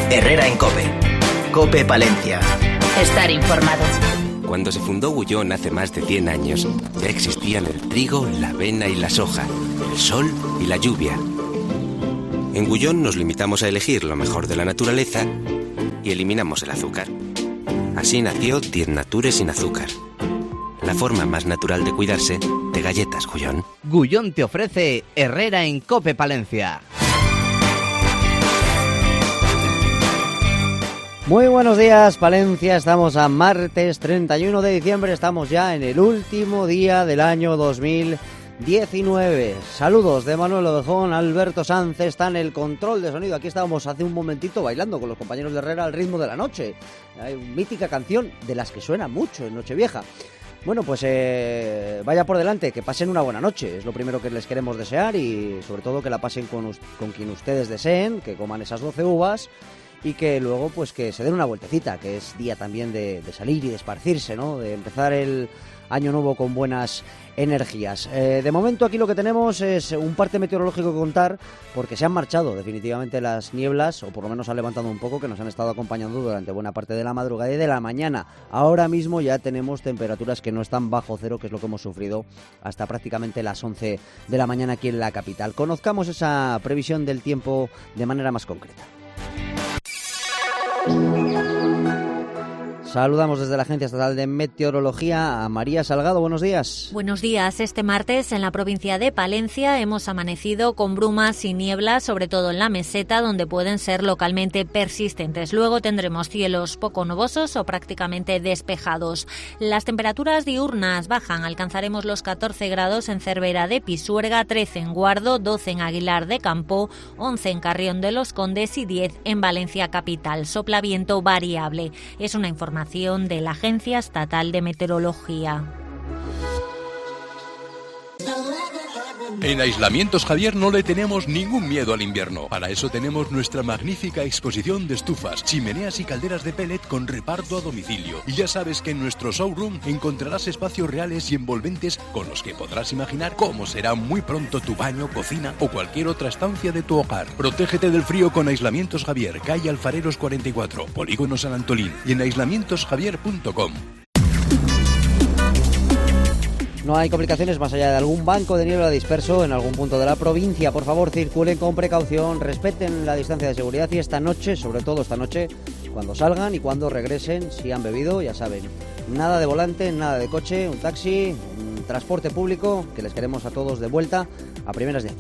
Herrera en COPE. COPE Palencia. Estar informado. Cuando se fundó Gullón hace más de 100 años, ya existían el trigo, la avena y la soja, el sol y la lluvia. En Gullón nos limitamos a elegir lo mejor de la naturaleza y eliminamos el azúcar. Así nació 10 Natures sin azúcar. La forma más natural de cuidarse de galletas Gullón. Gullón te ofrece Herrera en COPE Palencia. Muy buenos días, Palencia. Estamos a martes 31 de diciembre. Estamos ya en el último día del año 2019. Saludos de Manuel Odejón. Alberto Sanz está en el control de sonido. Aquí estábamos hace un momentito bailando con los compañeros de Herrera al ritmo de la noche. Hay una mítica canción de las que suena mucho en Nochevieja. Bueno, pues vaya por delante, que pasen una buena noche. Es lo primero que les queremos desear y sobre todo que la pasen con quien ustedes deseen, que coman esas 12 uvas. Y que luego pues que se den una vueltecita, que es día también de salir y de esparcirse, ¿no? De empezar el año nuevo con buenas energías. De momento aquí lo que tenemos es un parte meteorológico que contar, porque se han marchado definitivamente las nieblas, o por lo menos han levantado un poco, que nos han estado acompañando durante buena parte de la madrugada y de la mañana. Ahora mismo ya tenemos temperaturas que no están bajo cero, que es lo que hemos sufrido hasta prácticamente las 11 de la mañana aquí en la capital. Conozcamos esa previsión del tiempo de manera más concreta. Saludamos desde la Agencia Estatal de Meteorología a María Salgado. Buenos días. Buenos días. Este martes en la provincia de Palencia hemos amanecido con brumas y nieblas, sobre todo en la meseta, donde pueden ser localmente persistentes. Luego tendremos cielos poco nubosos o prácticamente despejados. Las temperaturas diurnas bajan. Alcanzaremos los 14 grados en Cervera de Pisuerga, 13 en Guardo, 12 en Aguilar de Campo, 11 en Carrión de los Condes y 10 en Valencia capital. Sopla viento variable. Es una información de la Agencia Estatal de Meteorología. En Aislamientos Javier no le tenemos ningún miedo al invierno. Para eso tenemos nuestra magnífica exposición de estufas, chimeneas y calderas de pellet con reparto a domicilio. Y ya sabes que en nuestro showroom encontrarás espacios reales y envolventes con los que podrás imaginar cómo será muy pronto tu baño, cocina o cualquier otra estancia de tu hogar. Protégete del frío con Aislamientos Javier, calle Alfareros 44, Polígono San Antolín y en aislamientosjavier.com. No hay complicaciones más allá de algún banco de niebla disperso en algún punto de la provincia. Por favor, circulen con precaución, respeten la distancia de seguridad y esta noche, sobre todo esta noche, cuando salgan y cuando regresen, si han bebido, ya saben, nada de volante, nada de coche, un taxi, un transporte público, que les queremos a todos de vuelta a primeras de año.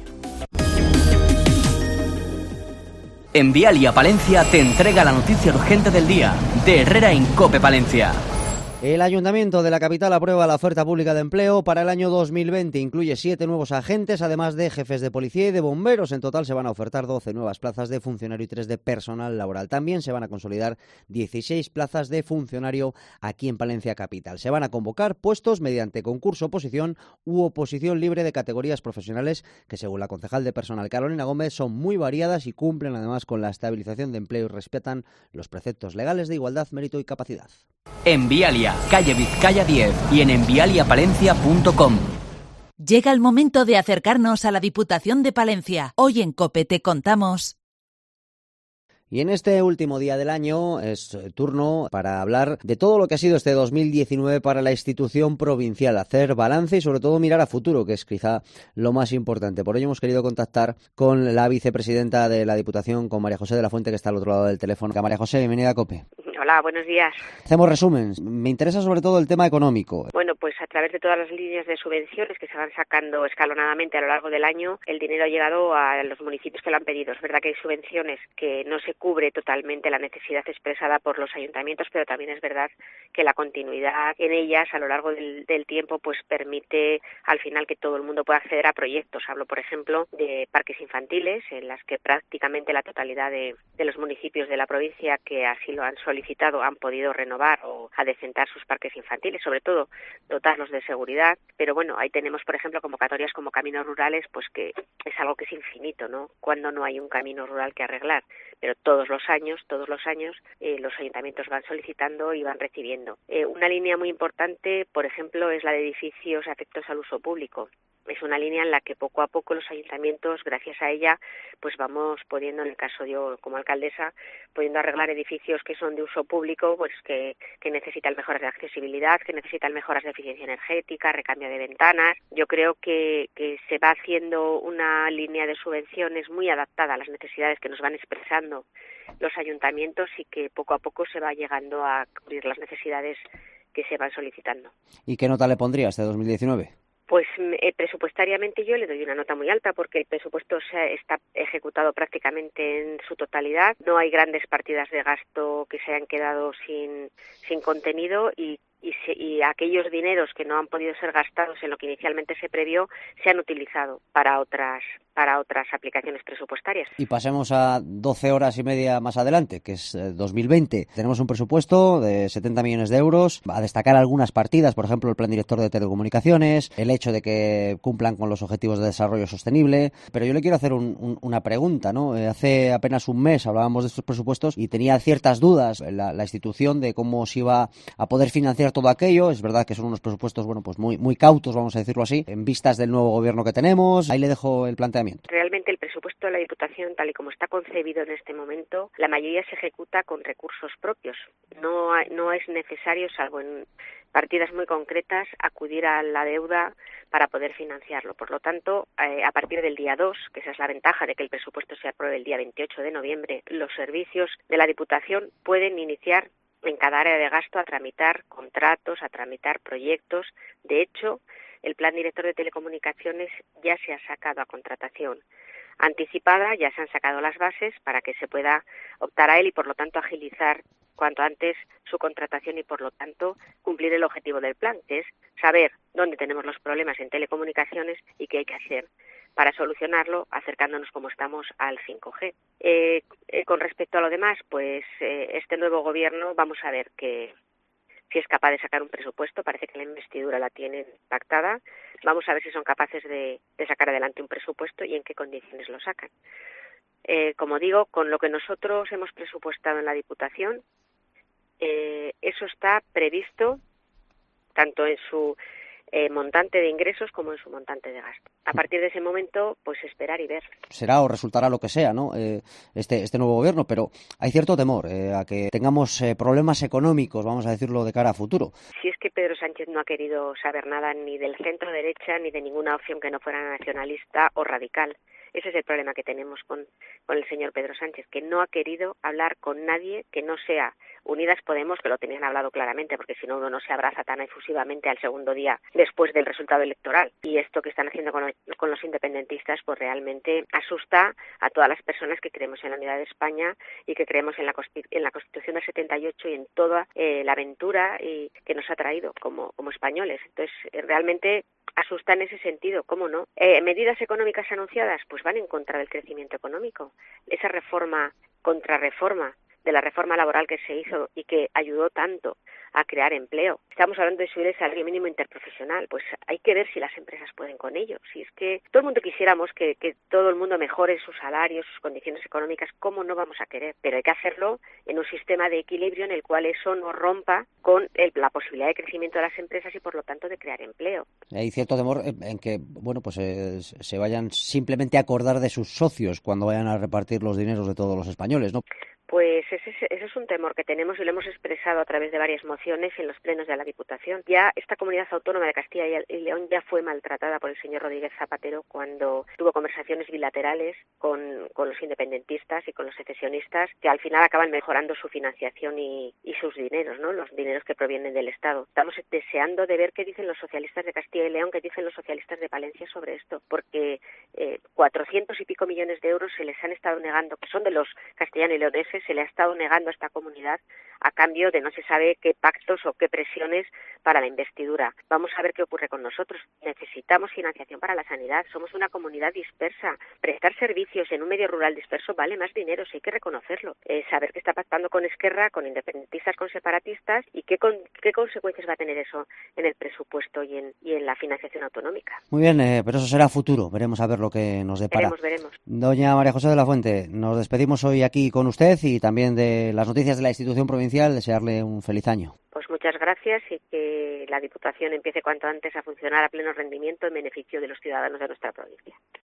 En Vialia Palencia te entrega la noticia urgente del día de Herrera en COPE Palencia. El Ayuntamiento de la capital aprueba la oferta pública de empleo para el año 2020. Incluye 7 nuevos agentes, además de jefes de policía y de bomberos. En total se van a ofertar 12 nuevas plazas de funcionario y 3 de personal laboral. También se van a consolidar 16 plazas de funcionario aquí en Palencia capital. Se van a convocar puestos mediante concurso, oposición u oposición libre de categorías profesionales que, según la concejal de personal Carolina Gómez, son muy variadas y cumplen además con la estabilización de empleo y respetan los preceptos legales de igualdad, mérito y capacidad. En Vialia, calle Vizcaya 10 y en envialiapalencia.com. Llega el momento de acercarnos a la Diputación de Palencia. Hoy en COPE te contamos. Y en este último día del año es turno para hablar de todo lo que ha sido este 2019 para la institución provincial, hacer balance y sobre todo mirar a futuro, que es quizá lo más importante. Por ello hemos querido contactar con la vicepresidenta de la Diputación, con María José de la Fuente, que está al otro lado del teléfono. María José, bienvenida a COPE. Hola, buenos días. Hacemos resumen. Me interesa sobre todo el tema económico. Bueno, pues a través de todas las líneas de subvenciones que se van sacando escalonadamente a lo largo del año, el dinero ha llegado a los municipios que lo han pedido. Es verdad que hay subvenciones que no se cubre totalmente la necesidad expresada por los ayuntamientos, pero también es verdad que la continuidad en ellas a lo largo del tiempo pues permite al final que todo el mundo pueda acceder a proyectos. Hablo, por ejemplo, de parques infantiles, en las que prácticamente la totalidad de los municipios de la provincia que así lo han solicitado han podido renovar o adecentar sus parques infantiles, sobre todo dotarlos de seguridad. Pero bueno, ahí tenemos, por ejemplo, convocatorias como caminos rurales, pues que es algo que es infinito, ¿no? Cuando no hay un camino rural que arreglar, pero todos los años los ayuntamientos van solicitando y van recibiendo. Una línea muy importante, por ejemplo, es la de edificios afectos al uso público. es una línea en la que poco a poco los ayuntamientos, gracias a ella, pues vamos pudiendo, en el caso yo como alcaldesa, pudiendo arreglar edificios que son de uso público, pues que necesitan mejoras de accesibilidad, que necesitan mejoras de eficiencia energética, recambio de ventanas. Yo creo que se va haciendo una línea de subvenciones muy adaptada a las necesidades que nos van expresando los ayuntamientos y que poco a poco se va llegando a cubrir las necesidades que se van solicitando. ¿Y qué nota le pondría este 2019? Pues presupuestariamente yo le doy una nota muy alta porque el presupuesto está ejecutado prácticamente en su totalidad. No hay grandes partidas de gasto que se hayan quedado sin contenido y aquellos dineros que no han podido ser gastados en lo que inicialmente se previó se han utilizado para otras aplicaciones presupuestarias. Y pasemos a 12 horas y media más adelante, que es 2020. Tenemos un presupuesto de 70 millones de euros. A destacar algunas partidas, por ejemplo, el Plan Director de Telecomunicaciones, el hecho de que cumplan con los objetivos de desarrollo sostenible. Pero yo le quiero hacer una pregunta, ¿no? Hace apenas un mes hablábamos de estos presupuestos y tenía ciertas dudas la institución de cómo se iba a poder financiar todo aquello. Es verdad que son unos presupuestos, bueno, pues muy cautos, vamos a decirlo así, en vistas del nuevo gobierno que tenemos. Ahí le dejo el planteamiento. Realmente el presupuesto de la Diputación, tal y como está concebido en este momento, la mayoría se ejecuta con recursos propios. No es necesario, salvo en partidas muy concretas, acudir a la deuda para poder financiarlo. Por lo tanto, a partir del día 2, que esa es la ventaja de que el presupuesto se apruebe el día 28 de noviembre, los servicios de la Diputación pueden iniciar en cada área de gasto a tramitar contratos, a tramitar proyectos. De hecho, el Plan Director de Telecomunicaciones ya se ha sacado a contratación anticipada, ya se han sacado las bases para que se pueda optar a él y, por lo tanto, agilizar cuanto antes su contratación y, por lo tanto, cumplir el objetivo del plan, que es saber dónde tenemos los problemas en telecomunicaciones y qué hay que hacer para solucionarlo, acercándonos como estamos al 5G. Con respecto a lo demás, pues este nuevo gobierno, vamos a ver si es capaz de sacar un presupuesto. Parece que la investidura la tienen pactada. Vamos a ver si son capaces de sacar adelante un presupuesto y en qué condiciones lo sacan. Como digo, con lo que nosotros hemos presupuestado en la Diputación, eso está previsto tanto en su montante de ingresos como en su montante de gasto. A partir de ese momento, pues esperar y ver. Será o resultará lo que sea, ¿no? Este nuevo gobierno, pero hay cierto temor a que tengamos problemas económicos, vamos a decirlo, de cara a futuro. Si es que Pedro Sánchez no ha querido saber nada ni del centro derecha ni de ninguna opción que no fuera nacionalista o radical. Ese es el problema que tenemos con el señor Pedro Sánchez, que no ha querido hablar con nadie que no sea Unidas Podemos, que lo tenían hablado claramente, porque si no uno no se abraza tan efusivamente al segundo día después del resultado electoral. Y esto que están haciendo con los independentistas, pues realmente asusta a todas las personas que creemos en la unidad de España y que creemos en la Constitución del 78 y en toda la aventura que nos ha traído como españoles. Entonces, realmente asusta en ese sentido, ¿cómo no? Medidas económicas anunciadas, pues van en contra del crecimiento económico. Esa contrarreforma de la reforma laboral que se hizo y que ayudó tanto a crear empleo. Estamos hablando de subir el salario mínimo interprofesional, pues hay que ver si las empresas pueden con ello. Si es que todo el mundo quisiéramos que todo el mundo mejore sus salarios, sus condiciones económicas, ¿cómo no vamos a querer? Pero hay que hacerlo en un sistema de equilibrio en el cual eso no rompa con la posibilidad de crecimiento de las empresas y, por lo tanto, de crear empleo. Hay cierto temor en que, bueno, pues se vayan simplemente a acordar de sus socios cuando vayan a repartir los dineros de todos los españoles, ¿no? Pues ese es un temor que tenemos y lo hemos expresado a través de varias mociones en los plenos de la Diputación. Ya esta comunidad autónoma de Castilla y León ya fue maltratada por el señor Rodríguez Zapatero cuando tuvo conversaciones bilaterales con los independentistas y con los secesionistas, que al final acaban mejorando su financiación y sus dineros, ¿no? Los dineros que provienen del Estado. Estamos deseando de ver qué dicen los socialistas de Castilla y León, qué dicen los socialistas de Palencia sobre esto, porque 400 y pico millones de euros se les han estado negando, que son de los castellanos y leoneses, se le ha estado negando a esta comunidad a cambio de no se sabe qué pactos o qué presiones para la investidura. Vamos a ver qué ocurre con nosotros. Necesitamos financiación para la sanidad. Somos una comunidad dispersa. Prestar servicios en un medio rural disperso vale más dinero, sí hay que reconocerlo. Saber qué está pactando con Esquerra, con independentistas, con separatistas y qué consecuencias va a tener eso en el presupuesto y en la financiación autonómica. Muy bien, pero eso será futuro. Veremos a ver lo que nos depara. Veremos. Doña María José de la Fuente, nos despedimos hoy aquí con usted y también de las noticias de la institución provincial, desearle un feliz año. Pues muchas gracias y que la Diputación empiece cuanto antes a funcionar a pleno rendimiento en beneficio de los ciudadanos de nuestra provincia.